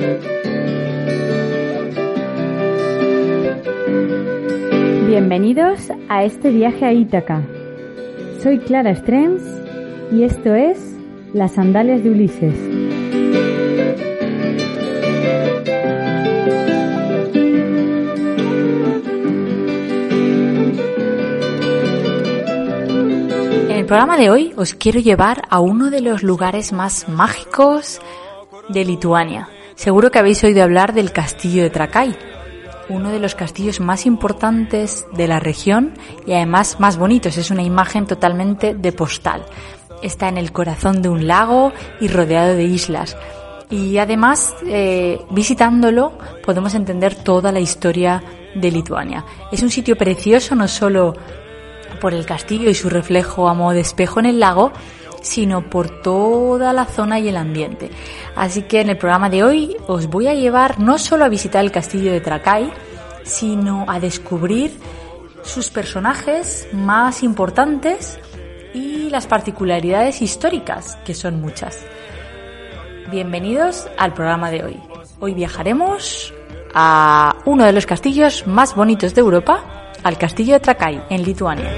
Bienvenidos a este viaje a Ítaca. Soy Clara Strems y esto es Las Sandalias de Ulises. En el programa de hoy os quiero llevar a uno de los lugares más mágicos de Lituania. Seguro que habéis oído hablar del castillo de Trakai, uno de los castillos más importantes de la región y además más bonitos. Es una imagen totalmente de postal. Está en el corazón de un lago y rodeado de islas. Y además, visitándolo, podemos entender toda la historia de Lituania. Es un sitio precioso, no solo por el castillo y su reflejo a modo de espejo en el lago, sino por toda la zona y el ambiente. Así que en el programa de hoy os voy a llevar no solo a visitar el castillo de Trakai, sino a descubrir sus personajes más importantes y las particularidades históricas, que son muchas. Bienvenidos al programa de hoy. Hoy viajaremos a uno de los castillos más bonitos de Europa, al castillo de Trakai, en Lituania.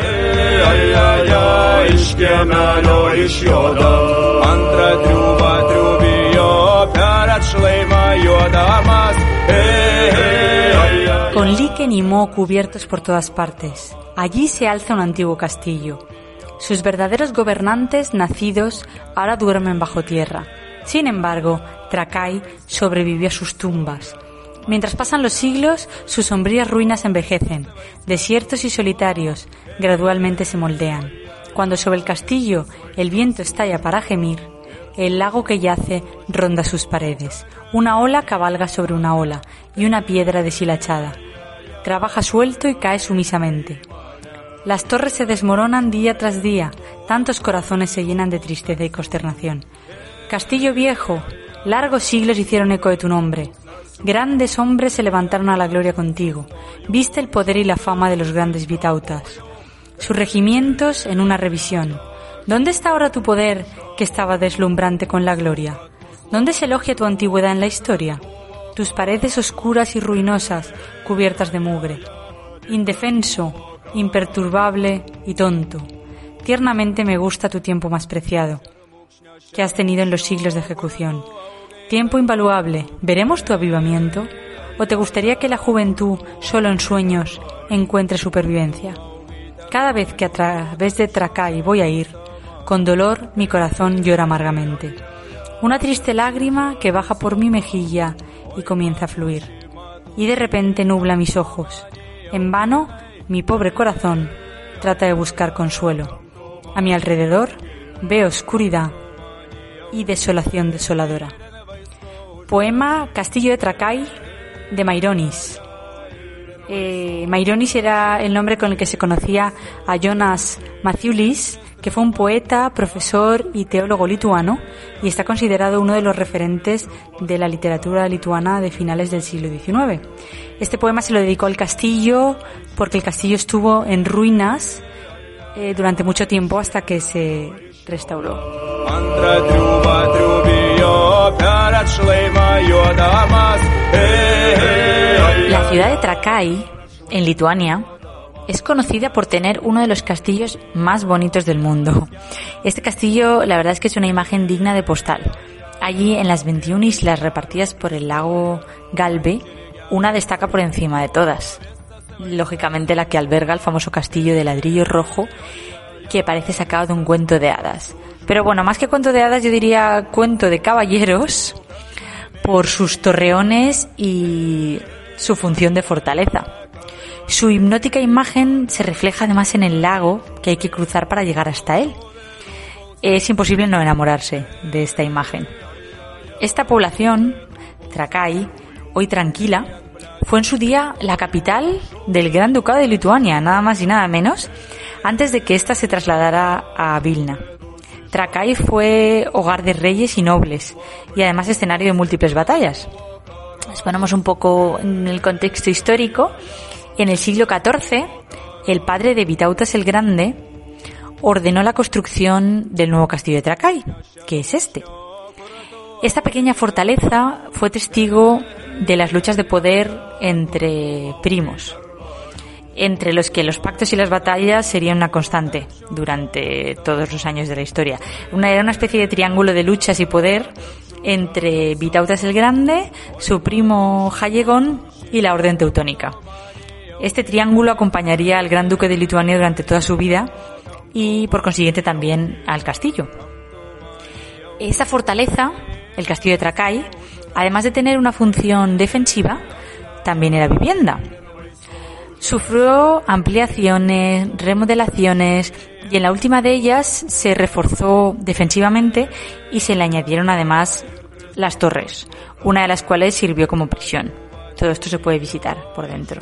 Con liquen y moho cubiertos por todas partes, allí se alza un antiguo castillo. Sus verdaderos gobernantes nacidos ahora duermen bajo tierra. Sin embargo, Trakai sobrevivió a sus tumbas. Mientras pasan los siglos, sus sombrías ruinas envejecen. Desiertos y solitarios gradualmente se moldean. Cuando sobre el castillo el viento estalla para gemir, el lago que yace ronda sus paredes. Una ola cabalga sobre una ola y una piedra deshilachada trabaja suelto y cae sumisamente. Las torres se desmoronan día tras día, tantos corazones se llenan de tristeza y consternación. Castillo viejo, largos siglos hicieron eco de tu nombre. Grandes hombres se levantaron a la gloria contigo. Viste el poder y la fama de los grandes vitautas. Sus regimientos en una revisión. ¿Dónde está ahora tu poder que estaba deslumbrante con la gloria? ¿Dónde se elogia tu antigüedad en la historia? Tus paredes oscuras y ruinosas, cubiertas de mugre. Indefenso, imperturbable y tonto. Tiernamente me gusta tu tiempo más preciado, que has tenido en los siglos de ejecución. Tiempo invaluable, ¿veremos tu avivamiento? ¿O te gustaría que la juventud, solo en sueños, encuentre supervivencia? Cada vez que a través de Trakai voy a ir, con dolor mi corazón llora amargamente. Una triste lágrima que baja por mi mejilla y comienza a fluir. Y de repente nubla mis ojos. En vano, mi pobre corazón trata de buscar consuelo. A mi alrededor veo oscuridad y desolación desoladora. Poema Castillo de Trakai, de Maironis. Maironis era el nombre con el que se conocía a Jonas Maciulis, que fue un poeta, profesor y teólogo lituano, y está considerado uno de los referentes de la literatura lituana de finales del siglo XIX. Este poema se lo dedicó al castillo porque el castillo estuvo en ruinas durante mucho tiempo hasta que se restauró. La ciudad de Trakai, en Lituania, es conocida por tener uno de los castillos más bonitos del mundo. Este castillo, la verdad es que es una imagen digna de postal. Allí, en las 21 islas repartidas por el lago Galve, una destaca por encima de todas. Lógicamente la que alberga el famoso castillo de ladrillo rojo, que parece sacado de un cuento de hadas. Pero bueno, más que cuento de hadas, yo diría cuento de caballeros, por sus torreones y su función de fortaleza. Su hipnótica imagen se refleja además en el lago que hay que cruzar para llegar hasta él. Es imposible no enamorarse de esta imagen. Esta población, Trakai, hoy tranquila, fue en su día la capital del Gran Ducado de Lituania, nada más y nada menos, antes de que ésta se trasladara a Vilna. Trakai fue hogar de reyes y nobles y además escenario de múltiples batallas. Nos ponemos un poco en el contexto histórico. En el siglo XIV, el padre de Vitautas el Grande ordenó la construcción del nuevo castillo de Trakai, que es este. Esta pequeña fortaleza fue testigo de las luchas de poder entre primos, entre los que los pactos y las batallas serían una constante durante todos los años de la historia. Era una especie de triángulo de luchas y poder entre Vitautas el Grande, su primo Jayegón y la Orden Teutónica. Este triángulo acompañaría al Gran Duque de Lituania durante toda su vida y, por consiguiente, también al castillo. Esta fortaleza, el castillo de Trakai, además de tener una función defensiva, también era vivienda. Sufrió ampliaciones, remodelaciones y en la última de ellas se reforzó defensivamente y se le añadieron además las torres, una de las cuales sirvió como prisión. Todo esto se puede visitar por dentro.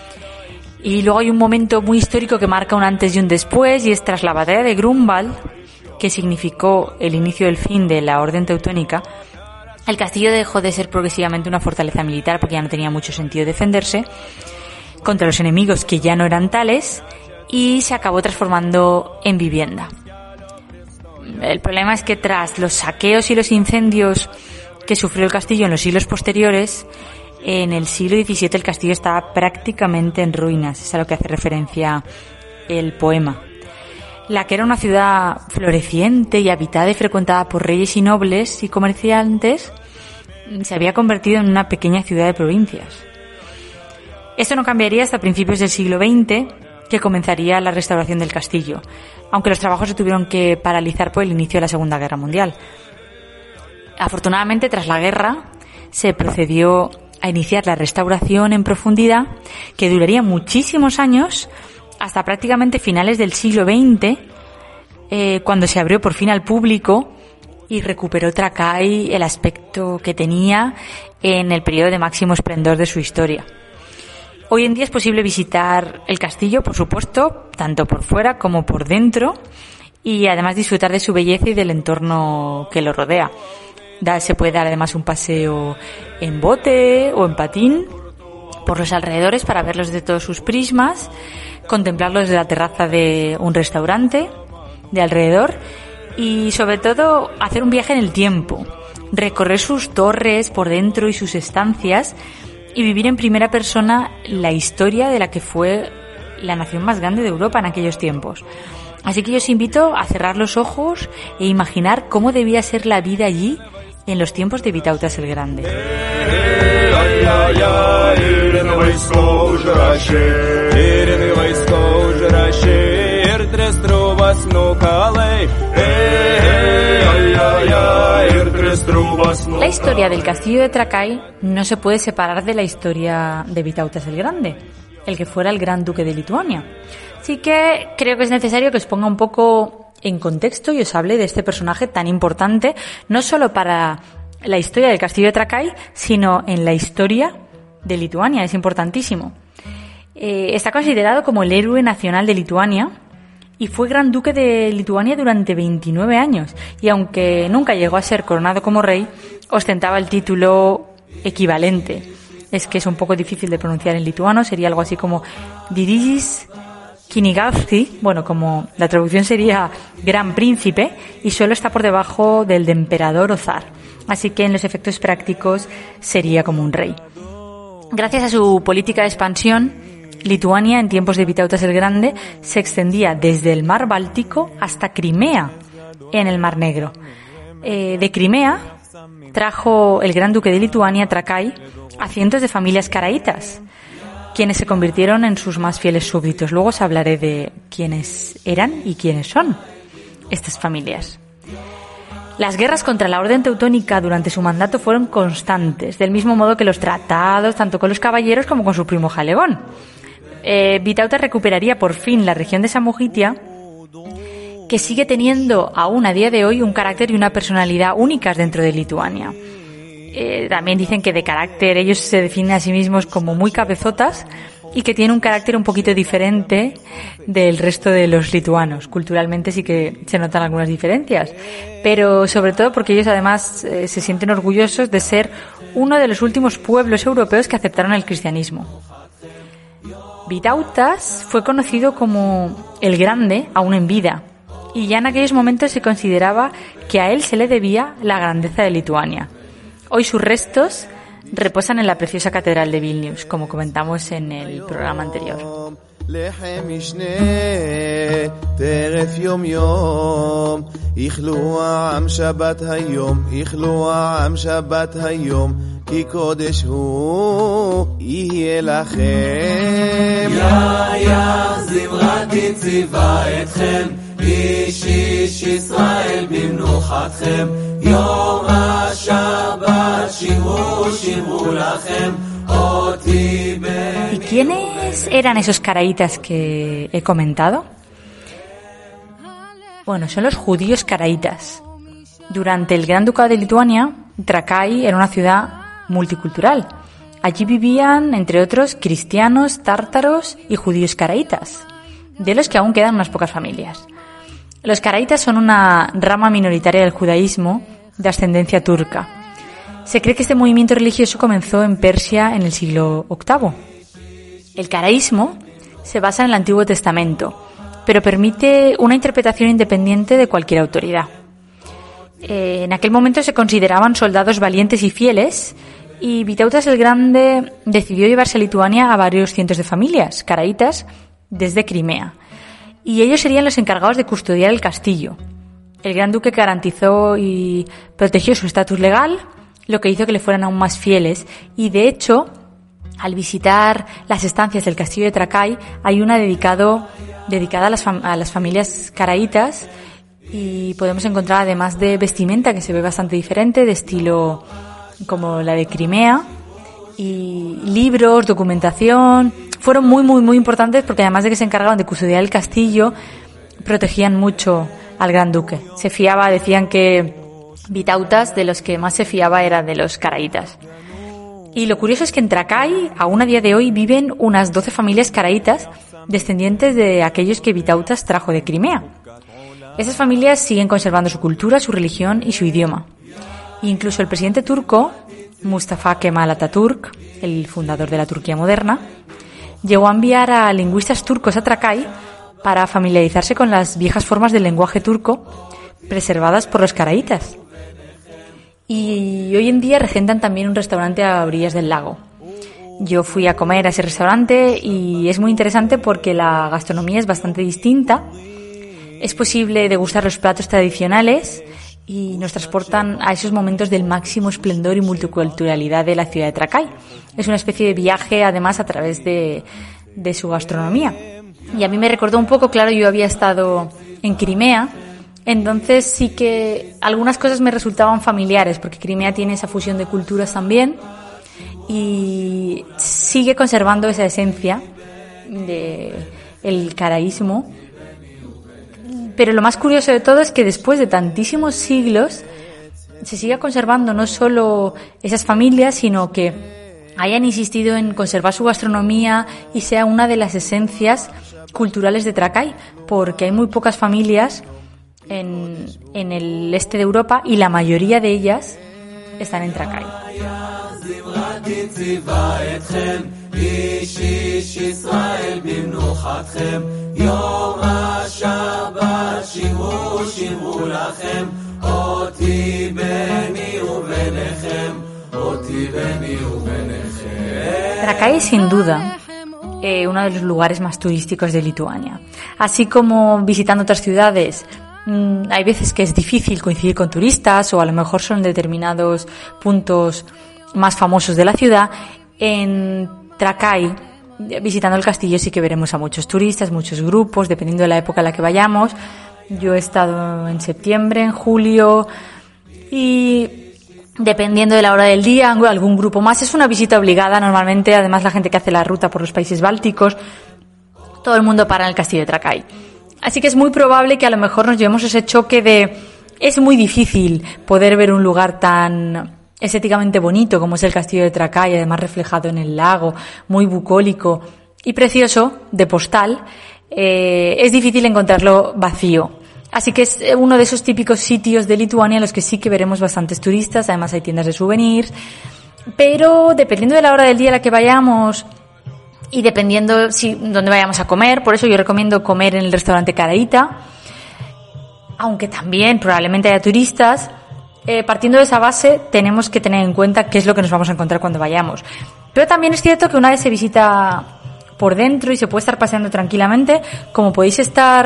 Y luego hay un momento muy histórico que marca un antes y un después, y es tras la batalla de Grunwald, que significó el inicio del fin de la Orden Teutónica. El castillo dejó de ser progresivamente una fortaleza militar porque ya no tenía mucho sentido defenderse contra los enemigos que ya no eran tales, y se acabó transformando en vivienda. El problema es que tras los saqueos y los incendios que sufrió el castillo en los siglos posteriores, en el siglo XVII el castillo estaba prácticamente en ruinas. Es a lo que hace referencia el poema. La que era una ciudad floreciente y habitada y frecuentada por reyes y nobles y comerciantes, se había convertido en una pequeña ciudad de provincias. Esto no cambiaría hasta principios del siglo XX, que comenzaría la restauración del castillo, aunque los trabajos se tuvieron que paralizar por el inicio de la Segunda Guerra Mundial. Afortunadamente, tras la guerra, se procedió a iniciar la restauración en profundidad, que duraría muchísimos años, hasta prácticamente finales del siglo XX, cuando se abrió por fin al público y recuperó Trakai el aspecto que tenía en el periodo de máximo esplendor de su historia. Hoy en día es posible visitar el castillo, por supuesto, tanto por fuera como por dentro, y además disfrutar de su belleza y del entorno que lo rodea. Se puede dar además un paseo en bote o en patín por los alrededores para verlos desde todos sus prismas, contemplarlos desde la terraza de un restaurante de alrededor y sobre todo hacer un viaje en el tiempo, recorrer sus torres por dentro y sus estancias y vivir en primera persona la historia de la que fue la nación más grande de Europa en aquellos tiempos. Así que yo os invito a cerrar los ojos e imaginar cómo debía ser la vida allí en los tiempos de Vitautas el Grande. La historia del castillo de Trakai no se puede separar de la historia de Vitautas el Grande, el que fuera el gran duque de Lituania. Así que creo que es necesario que os ponga un poco en contexto y os hable de este personaje tan importante, no solo para la historia del castillo de Trakai, sino en la historia de Lituania. Es importantísimo. Está considerado como el héroe nacional de Lituania y fue gran duque de Lituania durante 29 años. Y aunque nunca llegó a ser coronado como rey, ostentaba el título equivalente. Es que es un poco difícil de pronunciar en lituano, sería algo así como Didis Kunigaikštis, bueno, como la traducción sería gran príncipe, y solo está por debajo del de emperador o zar. Así que en los efectos prácticos sería como un rey. Gracias a su política de expansión, Lituania en tiempos de Vitautas el Grande se extendía desde el mar Báltico hasta Crimea, en el Mar Negro. De Crimea trajo el gran duque de Lituania, Trakai, a cientos de familias caraítas, quienes se convirtieron en sus más fieles súbditos. Luego os hablaré de quiénes eran y quiénes son estas familias. Las guerras contra la Orden Teutónica durante su mandato fueron constantes, del mismo modo que los tratados, tanto con los caballeros como con su primo Jayegón. Vitautas recuperaría por fin la región de Samogitia, que sigue teniendo aún a día de hoy un carácter y una personalidad únicas dentro de Lituania. También dicen que de carácter ellos se definen a sí mismos como muy cabezotas y que tienen un carácter un poquito diferente del resto de los lituanos. Culturalmente sí que se notan algunas diferencias, pero sobre todo porque ellos además se sienten orgullosos de ser uno de los últimos pueblos europeos que aceptaron el cristianismo. Vitautas fue conocido como el Grande aún en vida y ya en aquellos momentos se consideraba que a él se le debía la grandeza de Lituania. Hoy sus restos reposan en la preciosa catedral de Vilnius, como comentamos en el programa anterior. לחם משנה טרף יום יום איכלו העם שבת היום איכלו העם שבת היום כי קודש הוא יהיה לכם יא זמרתי ציווה אתכם איש איש ישראל במנוחתכם יום השבת שמרו שמרו לכם. ¿Y quiénes eran esos caraítas que he comentado? Bueno, son los judíos caraítas. Durante el Gran Ducado de Lituania, Trakai era una ciudad multicultural. Allí vivían, entre otros, cristianos, tártaros y judíos caraítas, de los que aún quedan unas pocas familias. Los caraítas son una rama minoritaria del judaísmo de ascendencia turca. Se cree que este movimiento religioso comenzó en Persia en el siglo VIII. El caraísmo se basa en el Antiguo Testamento, pero permite una interpretación independiente de cualquier autoridad. En aquel momento se consideraban soldados valientes y fieles, y Vytautas el Grande decidió llevarse a Lituania a varios cientos de familias caraítas desde Crimea, y ellos serían los encargados de custodiar el castillo. El gran duque garantizó y protegió su estatus legal, lo que hizo que le fueran aún más fieles, y de hecho, al visitar las estancias del castillo de Trakai, hay una dedicada a las familias caraítas, y podemos encontrar, además de vestimenta que se ve bastante diferente, de estilo como la de Crimea, y libros, documentación, fueron muy importantes porque además de que se encargaban de custodiar el castillo, protegían mucho al gran duque. Se fiaba, decían que Vytautas, de los que más se fiaba, era de los caraítas. Y lo curioso es que en Trakai, aún a día de hoy, viven unas 12 familias caraítas, descendientes de aquellos que Vytautas trajo de Crimea. Esas familias siguen conservando su cultura, su religión y su idioma. Incluso el presidente turco, Mustafa Kemal Atatürk, el fundador de la Turquía moderna, llegó a enviar a lingüistas turcos a Trakai para familiarizarse con las viejas formas del lenguaje turco preservadas por los caraítas. Y hoy en día regentan también un restaurante a orillas del lago. Yo fui a comer a ese restaurante y es muy interesante porque la gastronomía es bastante distinta. Es posible degustar los platos tradicionales y nos transportan a esos momentos del máximo esplendor y multiculturalidad de la ciudad de Trakai. Es una especie de viaje, además, a través de su gastronomía. Y a mí me recordó un poco, claro, yo había estado en Crimea, entonces sí que algunas cosas me resultaban familiares, porque Crimea tiene esa fusión de culturas también y sigue conservando esa esencia del caraísmo. Pero lo más curioso de todo es que después de tantísimos siglos se siga conservando no solo esas familias, sino que hayan insistido en conservar su gastronomía y sea una de las esencias culturales de Trakai, porque hay muy pocas familias en el este de Europa y la mayoría de ellas están en Trakai. Trakai es sin duda uno de los lugares más turísticos de Lituania. Así como visitando otras ciudades, hay veces que es difícil coincidir con turistas o a lo mejor son determinados puntos más famosos de la ciudad. En Trakai, visitando el castillo, sí que veremos a muchos turistas, muchos grupos, dependiendo de la época en la que vayamos. Yo he estado en septiembre, en julio y dependiendo de la hora del día, algún grupo más. Es una visita obligada normalmente, además la gente que hace la ruta por los países bálticos, todo el mundo para en el castillo de Trakai. Así que es muy probable que a lo mejor nos llevemos ese choque de es muy difícil poder ver un lugar tan estéticamente bonito como es el castillo de Trakai, además reflejado en el lago, muy bucólico y precioso, de postal. Es difícil encontrarlo vacío. Así que es uno de esos típicos sitios de Lituania en los que sí que veremos bastantes turistas, además hay tiendas de souvenirs, pero dependiendo de la hora del día a la que vayamos y dependiendo dónde vayamos a comer, por eso yo recomiendo comer en el restaurante Caraíta, aunque también probablemente haya turistas, partiendo de esa base tenemos que tener en cuenta qué es lo que nos vamos a encontrar cuando vayamos. Pero también es cierto que una vez se visita por dentro y se puede estar paseando tranquilamente, como podéis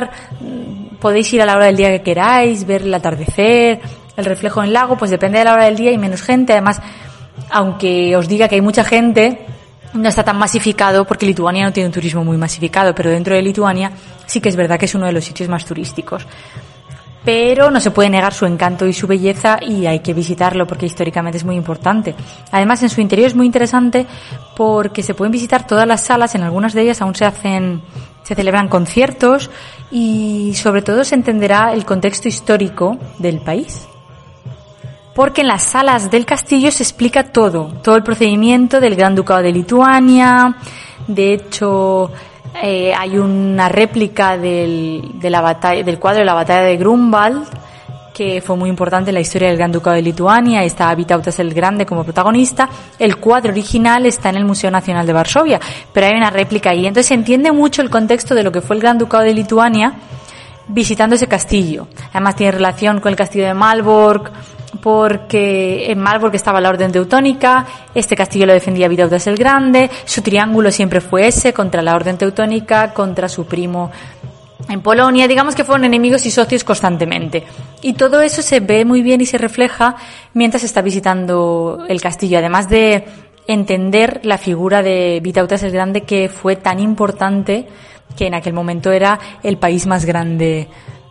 ir a la hora del día que queráis, ver el atardecer, el reflejo en el lago, pues depende de la hora del día y menos gente. Además, aunque os diga que hay mucha gente, no está tan masificado porque Lituania no tiene un turismo muy masificado, pero dentro de Lituania sí que es verdad que es uno de los sitios más turísticos. Pero no se puede negar su encanto y su belleza y hay que visitarlo porque históricamente es muy importante. Además, en su interior es muy interesante porque se pueden visitar todas las salas, en algunas de ellas aún se celebran conciertos y sobre todo se entenderá el contexto histórico del país. Porque en las salas del castillo se explica todo el procedimiento del Gran Ducado de Lituania. De hecho, hay una réplica del cuadro de la batalla de Grunwald, que fue muy importante en la historia del Gran Ducado de Lituania. Está Vytautas el Grande como protagonista. El cuadro original está en el Museo Nacional de Varsovia, pero hay una réplica ahí. Entonces se entiende mucho el contexto de lo que fue el Gran Ducado de Lituania visitando ese castillo. Además tiene relación con el castillo de Malbork, porque en Malbork estaba la Orden Teutónica, este castillo lo defendía Vytautas el Grande, su triángulo siempre fue ese, contra la Orden Teutónica, contra su primo en Polonia, digamos que fueron enemigos y socios constantemente. Y todo eso se ve muy bien y se refleja mientras se está visitando el castillo, además de entender la figura de Vytautas el Grande, que fue tan importante, que en aquel momento era el país más grande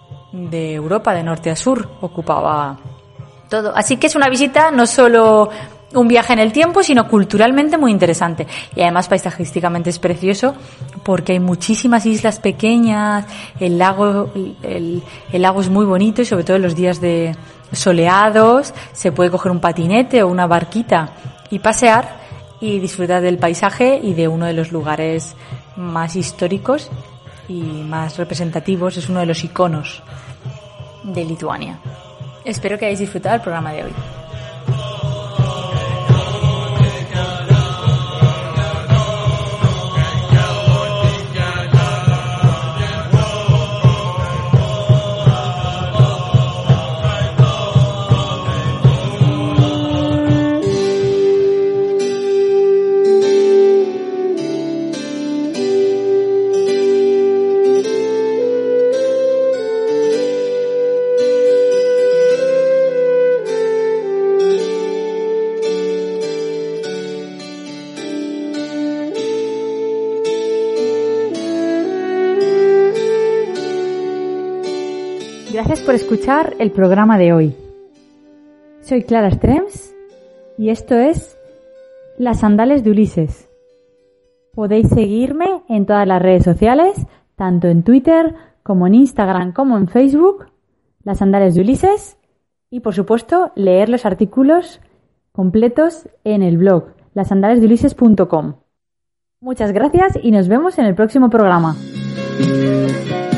de Europa, de norte a sur, ocupaba todo. Así que es una visita, no solo un viaje en el tiempo, sino culturalmente muy interesante. Y además paisajísticamente es precioso porque hay muchísimas islas pequeñas, el lago es muy bonito y sobre todo en los días de soleados se puede coger un patinete o una barquita y pasear y disfrutar del paisaje y de uno de los lugares más históricos y más representativos. Es uno de los iconos de Lituania. Espero que hayáis disfrutado el programa de hoy. Gracias por escuchar el programa de hoy. Soy Clara Strems y esto es Las Sandalias de Ulises. Podéis seguirme en todas las redes sociales, tanto en Twitter como en Instagram como en Facebook, Las Sandalias de Ulises, y por supuesto leer los artículos completos en el blog lasandaliasdeulises.com. Muchas gracias y nos vemos en el próximo programa.